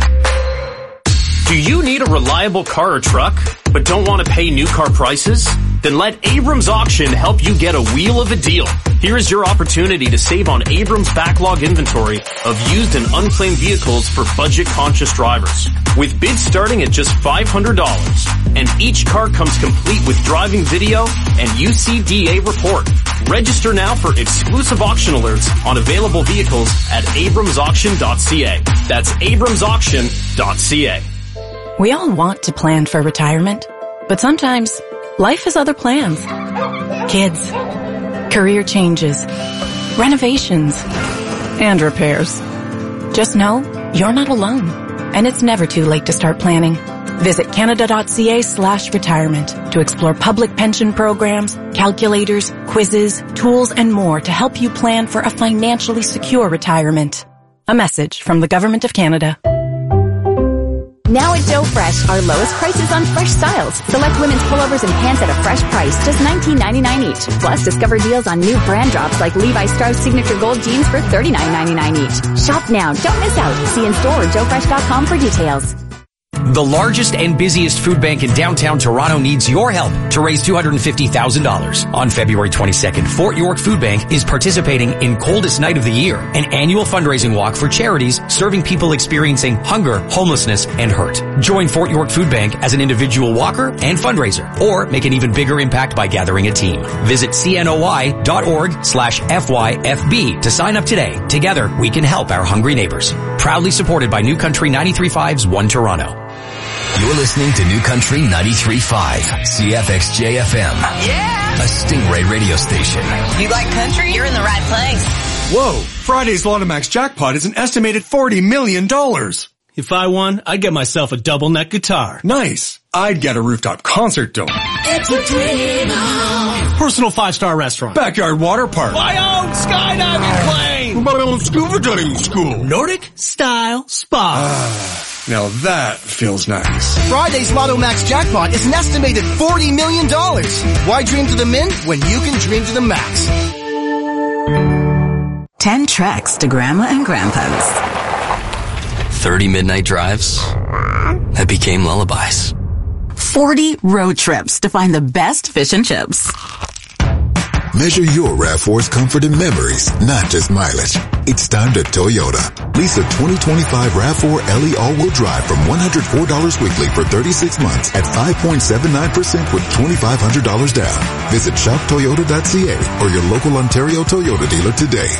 Speaker 26: Do you need a reliable car or truck, but don't want to pay new car prices? Then let Abrams Auction help you get a wheel of a deal. Here is your opportunity to save on Abrams' backlog inventory of used and unclaimed vehicles for budget-conscious drivers. With bids starting at just five hundred dollars, and each car comes complete with driving video and U C D A report. Register now for exclusive auction alerts on available vehicles at abrams auction dot c a. That's abrams auction dot c a.
Speaker 27: We all want to plan for retirement, but sometimes life has other plans. Kids, career changes, renovations, and repairs. Just know you're not alone, and it's never too late to start planning. Visit canada dot c a slash retirement to explore public pension programs, calculators, quizzes, tools, and more to help you plan for a financially secure retirement. A message from the Government of Canada.
Speaker 16: Now at Joe Fresh, our lowest prices on fresh styles. Select women's pullovers and pants at a fresh price, just nineteen ninety-nine each. Plus, discover deals on new brand drops like Levi Strauss Signature Gold Jeans for thirty-nine ninety-nine each. Shop now, don't miss out. See in store or joe fresh dot com for details.
Speaker 3: The largest and busiest food bank in downtown Toronto needs your help to raise two hundred fifty thousand dollars. On February twenty-second, Fort York Food Bank is participating in Coldest Night of the Year, an annual fundraising walk for charities serving people experiencing hunger, homelessness, and hurt. Join Fort York Food Bank as an individual walker and fundraiser, or make an even bigger impact by gathering a team. Visit cnoy.org slash FYFB to sign up today. Together, we can help our hungry neighbors. Proudly supported by New Country ninety-three point five's One Toronto.
Speaker 2: You're listening to New Country ninety-three point five, C F X J F M.
Speaker 8: Yeah!
Speaker 2: A Stingray radio station.
Speaker 8: You like country? You're in the right place.
Speaker 9: Whoa! Friday's Lotomax jackpot is an estimated forty million dollars.
Speaker 11: If I won, I'd get myself a double neck guitar.
Speaker 9: Nice. I'd get a rooftop concert dome.
Speaker 21: It's a dream on.
Speaker 11: Personal five-star restaurant.
Speaker 9: Backyard water park.
Speaker 11: My own skydiving plane.
Speaker 9: My own scuba diving school.
Speaker 11: Nordic style spa.
Speaker 9: Ah. Now that feels nice.
Speaker 12: Friday's Lotto Max jackpot is an estimated forty million dollars. Why dream to the min when you can dream to the max?
Speaker 13: Ten treks to Grandma and Grandpa's.
Speaker 14: thirty midnight drives that became lullabies.
Speaker 13: forty road trips to find the best fish and chips.
Speaker 28: Measure your RAV four's comfort and memories, not just mileage. It's time to Toyota. Lease a twenty twenty-five RAV four L E all-wheel drive from one hundred four dollars weekly for thirty-six months at five point seven nine percent with twenty-five hundred dollars down. Visit shop toyota dot c a or your local Ontario Toyota dealer today.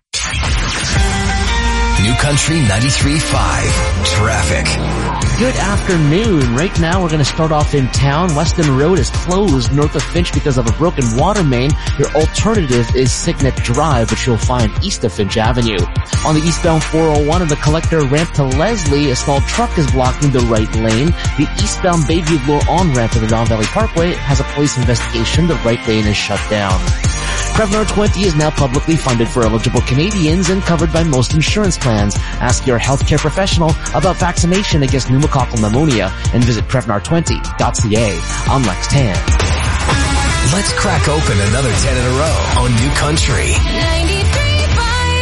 Speaker 2: New Country ninety-three point five. Traffic.
Speaker 29: Good afternoon. Right now we're going to start off in town. Weston Road is closed north of Finch because of a broken water main. Your alternative is Signet Drive, which you'll find east of Finch Avenue. On the eastbound four oh one and the collector ramp to Leslie, a small truck is blocking the right lane. The eastbound Bayview Bloor on-ramp to the Don Valley Parkway has a police investigation. The right lane is shut down. Prevnar twenty is now publicly funded for eligible Canadians and covered by most insurance plans. Ask your healthcare professional about vaccination against pneumococcal pneumonia and visit prevnar twenty dot c a. I'm Lex Tan.
Speaker 2: Let's crack open another ten in a row on New Country
Speaker 21: ninety-three point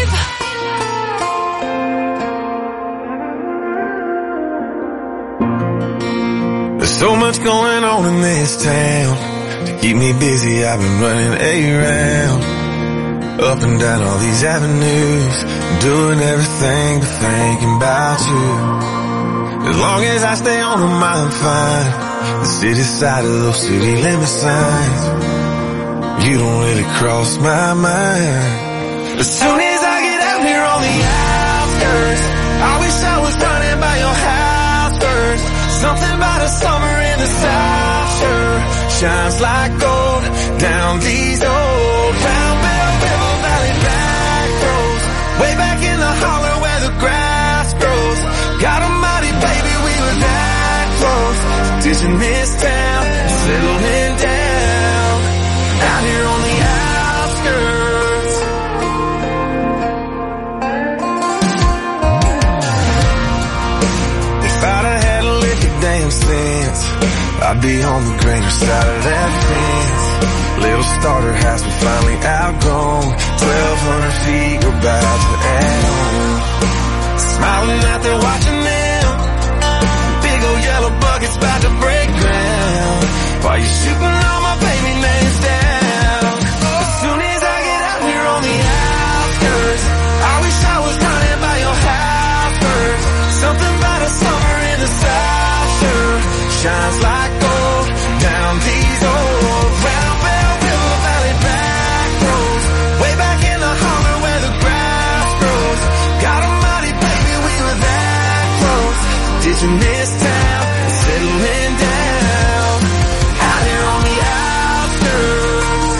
Speaker 21: five.
Speaker 23: There's so much going on in this town. To keep me busy, I've been running around, up and down all these avenues, doing everything but thinking about you. As long as I stay on them, I'm fine. The city side of those city limit signs, you don't really cross my mind. As soon as I get out here on the outskirts, I wish I was running by your house first. Something about a summer in the South sure shines like gold down these old Round Bell River Valley back roads, way back in the holler where the grass grows. God almighty, baby, we were that close, ditching this town, settling down, out here on the outskirts. If I'd have had a lick of damn sense, I'd be on the greener side of that fence. Little starter house we finally outgrown, twelve hundred feet we're about to add on. Smiling out there watching them, big old yellow buckets about to break ground, while you're shooting all my baby names down. As soon as I get out here on the outskirts, I wish I was running by your house first. Something about a summer in the South sure shines like gold down these old Round Bell River Valley back roads, way back in the holler where the grass grows. God almighty, baby, we were that close, ditching this town, settling down, out here on the outskirts.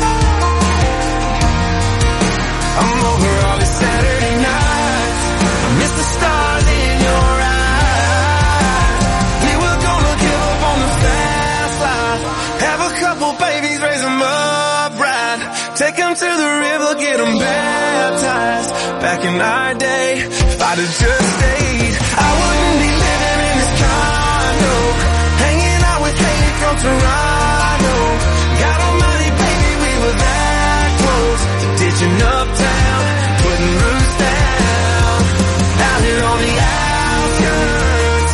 Speaker 23: I'm over all these Saturday nights, I miss the stars in your eyes. We were gonna give up on the fast life, have a couple babies, raise them up right, take them to the river, get them baptized. Back in our day, if I'd have just stayed, I wouldn't be living in this car. from Toronto. God almighty, baby, we were that close to ditching uptown, putting roots down, out here on the outskirts.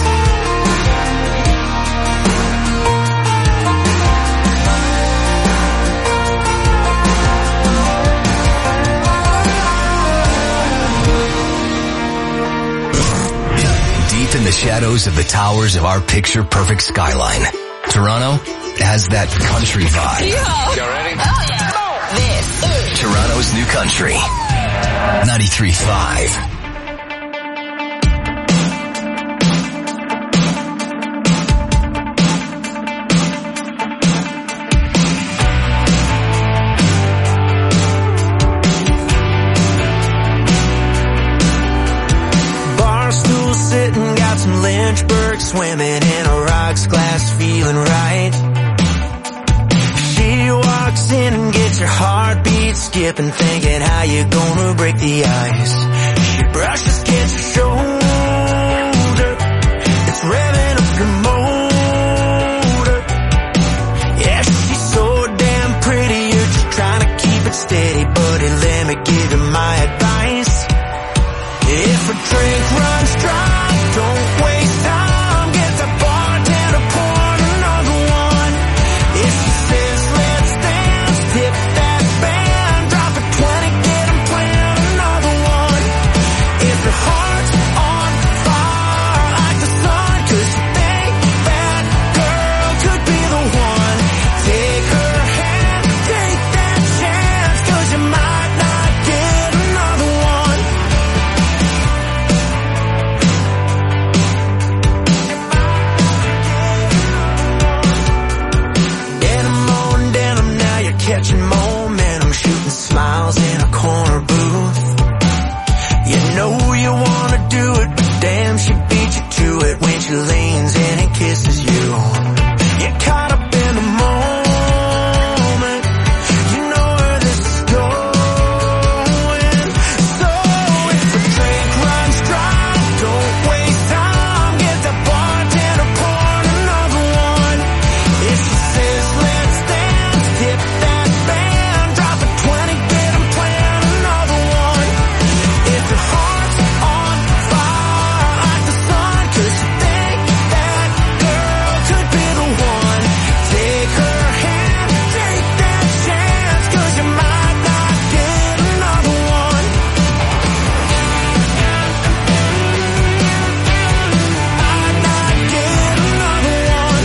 Speaker 2: Deep in the shadows of the towers of our picture-perfect skyline, Toronto has that country vibe.
Speaker 23: Y'all ready? Oh, yeah.
Speaker 2: This is Toronto's New Country. ninety-three point five.
Speaker 23: Barstool sitting, got some Lynchburg swimming in a rocks glass, feeling right. She walks in and gets her heartbeat skipping, thinking how you gonna break the ice. She brushes against her shoulder, it's revving up your motor. Yeah, she's so damn pretty, you're just trying to keep it steady. Buddy, let me give you my advice. If a drink runs dry, don't waste time, get the bartender, pour another one. If she says let's dance, tip that band, drop a twenty, get 'em playing another one. If your heart's on fire like the sun, 'cause you think that girl could be the one, take her hand, take that chance, 'cause you might not get another one. Denim on denim, now you're catching momentum, shooting smiles in a corner booth. You know you wanna do it, but damn, she beat you to it when she leans in and kisses you. You're caught up in the moment, you know where this is going. So if a drink runs dry, don't waste time, get the bartender, pour another one. If she says let's dance, tip that band, drop a twenty, get 'em playing another one. If your heart's on fire like the sun, 'cause you think that girl could be the one, take her hand, take that chance, 'cause you might not get another one. Might not get another one.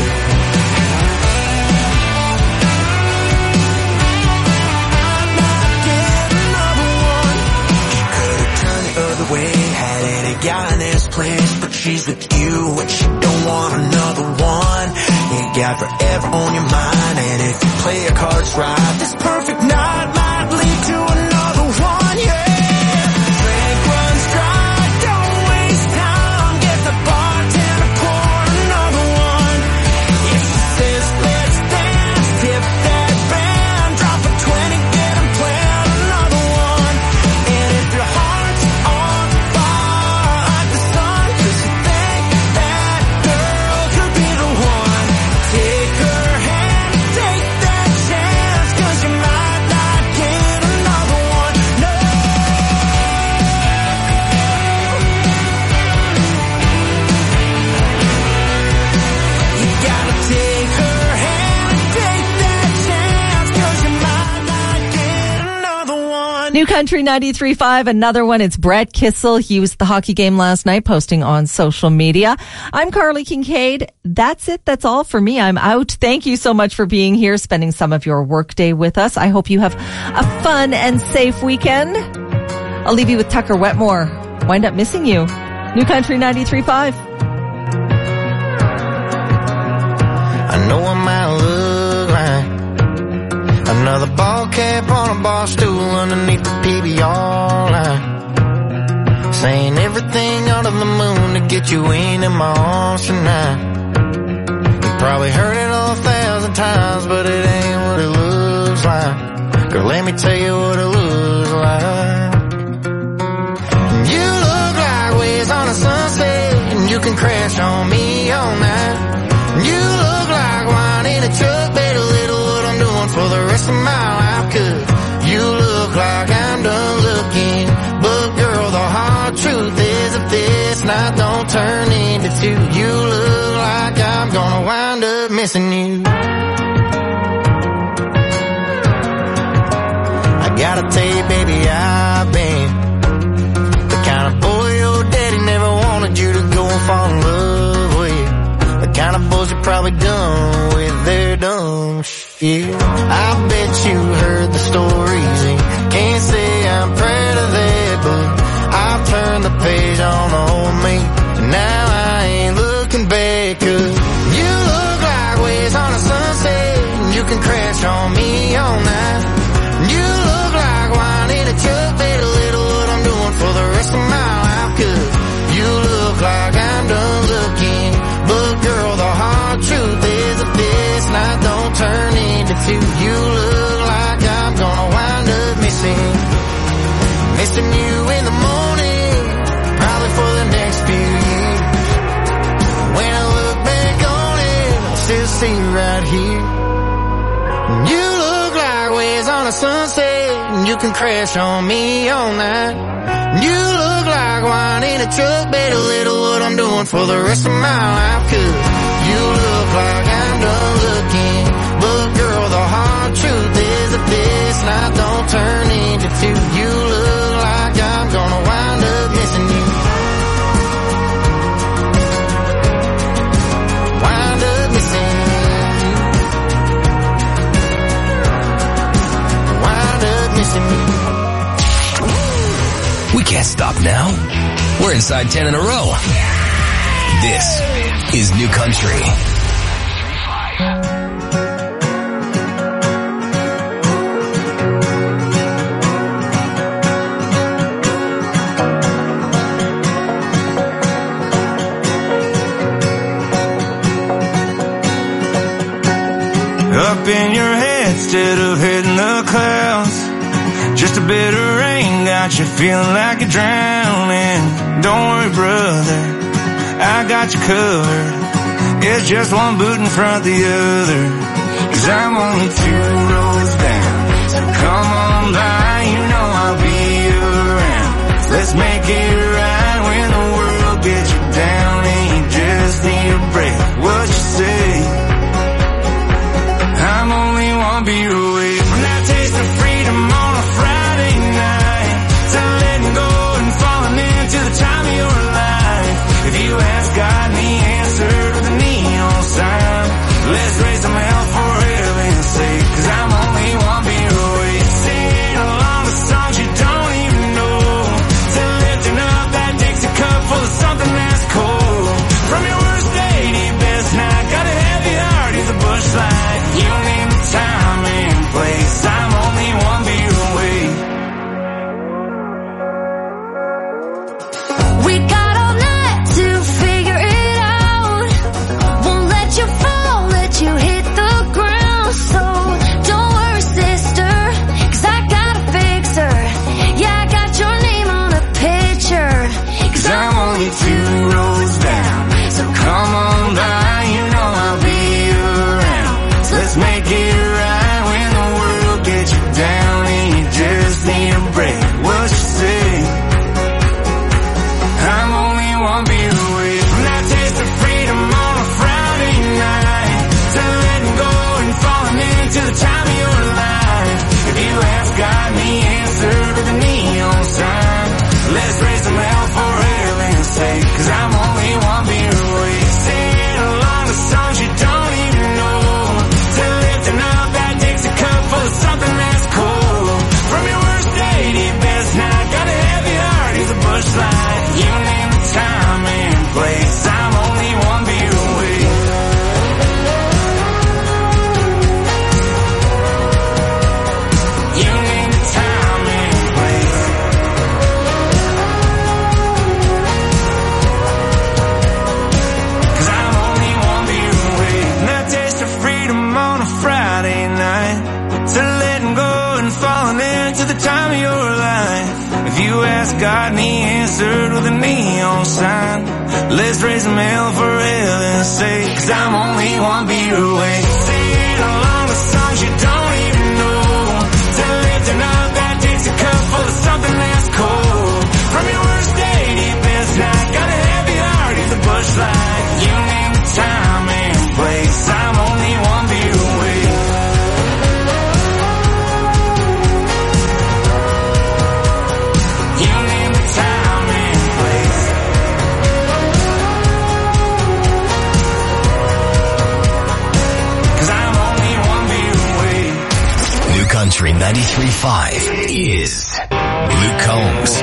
Speaker 23: Might not get another one. She could've turned the other way, had any guy in this place, but she's with you and she don't want another one. You got forever on your mind, and if you play your cards right, this perfect night might lead to another one, yeah. Drink runs dry, don't waste time, get the bartender, pour another one. If she says let's dance, tip that band, drop a twenty, get 'em playing another one. And if your heart's on fire like the sun, 'cause you think that girl could be the one, take her hand, take that chance, 'cause you might not get another one. No. You gotta take her hand, take that chance, 'cause you might not get another one.
Speaker 4: New Country ninety-three point five, another one. It's Brett Kissel. He was at the hockey game last night, posting on social media. I'm Carly Kincaid. That's it. That's all for me. I'm out. Thank you so much for being here, spending some of your workday with us. I hope you have a fun and safe weekend. I'll leave you with Tucker Wetmore. Wind up missing you. New Country ninety-three point five.
Speaker 23: I know I might look like another ball cap on a bar stool underneath the P B R line, saying everything under the moon to get you into my arms tonight. You probably heard it a thousand times, but it ain't what it looks like. Girl, let me tell you what it looks like. You look like waves on a sunset, and you can crash on me all night. You look like wine in
Speaker 1: rest of my life, 'cause you look like I'm done looking. But girl, the hard truth is if this night don't turn into two, you look like I'm gonna wind up missing you. I gotta tell you, baby, I've been the kind of boy your daddy never wanted you to go and fall in love with. The kind of boys you're probably done with their dumb shit. I bet you heard the stories and can't say I'm proud of that, but I've turned the page on old me, and now I ain't looking back, 'cause you look like waves on a sunset, and you can crash on me all night. You look like wine in a jug, better little what I'm doing for the rest of my life, 'cause you look like I'm done looking. But girl, the hard truth is if this night don't turn into two, you look like I'm gonna wind up missing, missing you in the morning, probably for the next few years. When I look back on it, I'll still see you right here. You look like waves on a sunset, and you can crash on me all night. You look like wine in a truck, better little what I'm doing for the rest of my life, 'cause you look like I'm done looking. But girl, the hard truth is if this night don't turn into two, you look like I'm gonna wind up missing you. Wind up missing you. Wind up missing you.
Speaker 2: We can't stop now. We're inside ten in a row. This is New Country.
Speaker 23: Up in your head instead of hitting the clouds. Just a bit of rain got you feeling like you're drowning. Don't worry, brother, I got you covered. It's just one boot in front of the other. 'Cause I'm only two rows down, so come on by, you know I'll be around. Let's make it right when the world gets you down and you just need a break. What you say? I'm only one beer away from that taste of freedom on a Friday night, to letting go and falling into the time of your life. If you ask God and He answered with a neon sign, let's raise some hell for heaven's sake, 'cause I'm only one beer away. Singing along the songs you don't even know, to lifting up that Dixie cup full of something that's cold. From your worst day to your best night, got a heavy heart, he's a bush light. You don't need the time and place, I'm only one beer away.
Speaker 21: We got all night to figure it out. Won't let you fall, let you hit the ground. So don't worry, sister, 'cause I got a fixer. Yeah, I got your name on a picture. 'Cause I'm only two rows down, so come on by, you know I'll be around.
Speaker 23: Let's make it right when the world gets you down and you just need a break. What you say? I'm only one beer away from that taste of freedom on a Friday night, to letting go and falling into the time of your life. If you ask God and He answered with a neon sign, let's raise some hell for heaven's sake, 'cause I'm only one beer away. Singing along the songs you don't even know, to lifting up that Dixie cup full of something that's cold. From your worst day to your best night, got a heavy heart, he's a bush light. You name the time and place, I'm only one beer away. You name the time and place. 'Cause I'm only one beer away. And that taste of freedom on a Friday night, to letting go and falling into the time of your life. If you ask God and He answered with a neon sign, let's raise some hell for heaven's sake, 'cause I'm only one beer away. Singing along the songs you don't even know,
Speaker 2: Country ninety-three point five is Luke Combs.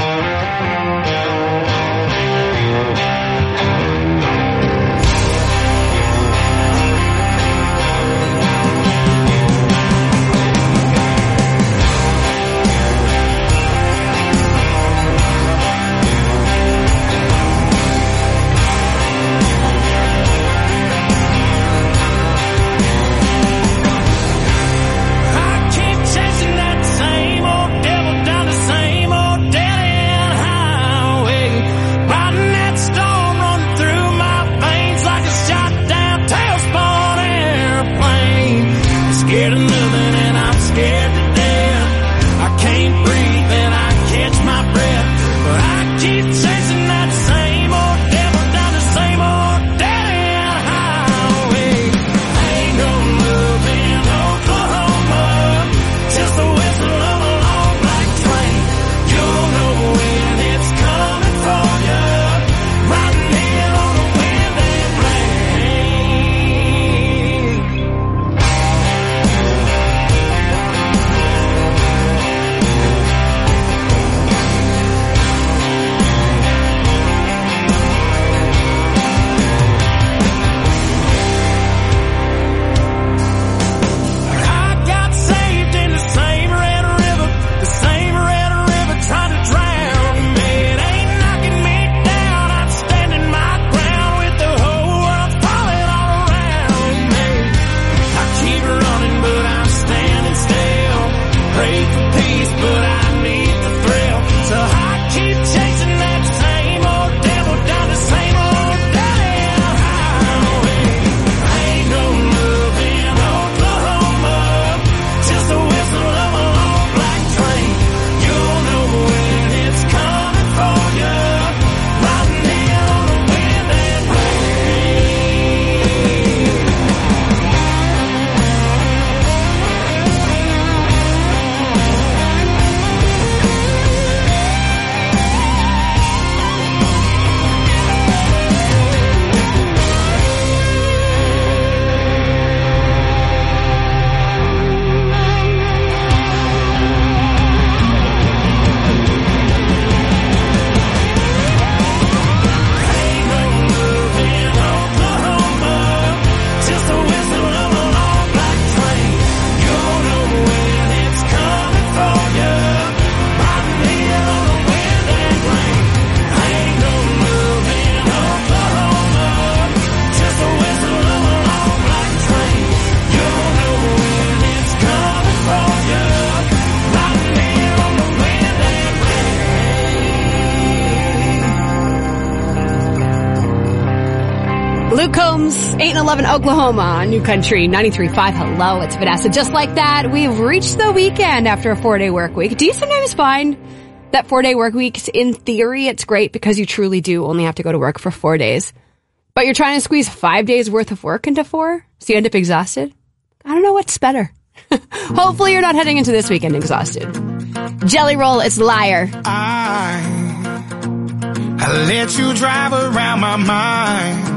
Speaker 5: Luke Combs, eight and eleven Oklahoma, New Country ninety-three point five. Hello, it's Vanessa. Just like that, we've reached the weekend after a four-day work week. Do you sometimes find that four-day work weeks, in theory, it's great because you truly do only have to go to work for four days. But you're trying to squeeze five days worth of work into four, so you end up exhausted? I don't know what's better. Hopefully you're not heading into this weekend exhausted. Jelly Roll, it's Liar.
Speaker 23: I, I let you drive around my mind.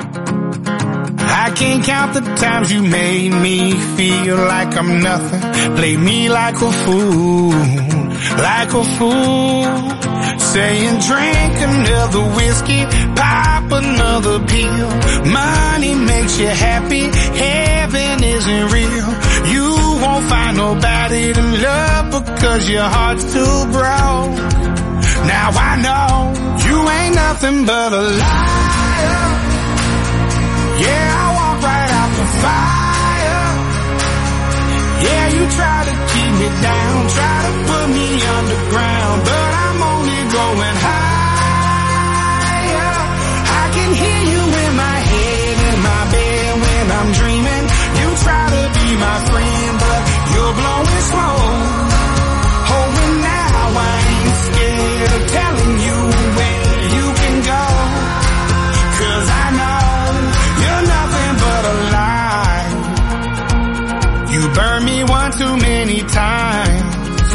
Speaker 23: I can't count the times you made me feel like I'm nothing. Play me like a fool, like a fool. Saying drink another whiskey, pop another pill. Money makes you happy, heaven isn't real. You won't find nobody to love because your heart's too broke. Now I know you ain't nothing but a liar. Yeah, I walk right out the fire. Yeah, you try to keep me down, try to put me underground, but I'm only going higher. I can hear you in my head, in my bed when I'm dreaming. You try to be my friend, but you're blowing smoke. Oh, and now I ain't scared of telling you where you can go, 'cause I know you're nothing but a lie. You burned me one too many times,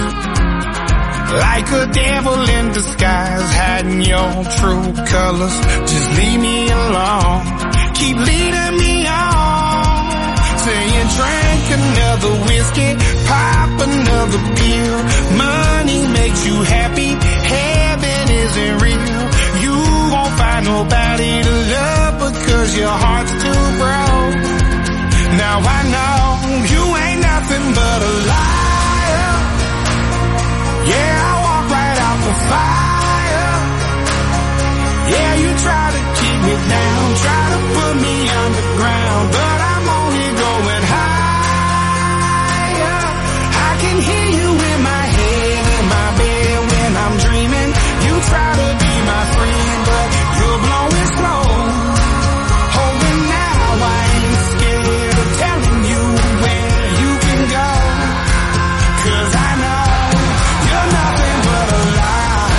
Speaker 23: like a devil in disguise, hiding your true colors. Just leave me alone, keep leading me on. saying drink another whiskey, pop another pill. Money makes you happy, heaven isn't real. You won't find nobody to love because your heart's too broke. Now I know you ain't nothing but a liar. Yeah, I walk right out the fire. Yeah, you try to keep me down, try to put me underground, but I'm only going higher. I can hear you in my head, in my bed when I'm dreaming. You try to be my friend, but you're blowing slow. Oh, and now I ain't scared of telling you where you can go, 'cause I know you're nothing but a lie.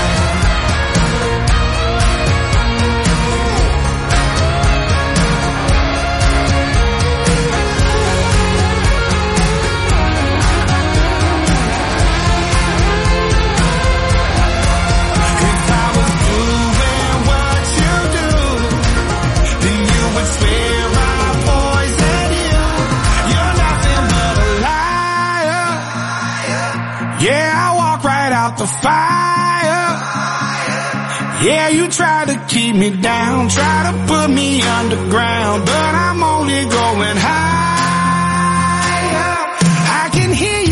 Speaker 23: The fire. Yeah, you try to keep me down, try to put me underground, but I'm only going higher. I can hear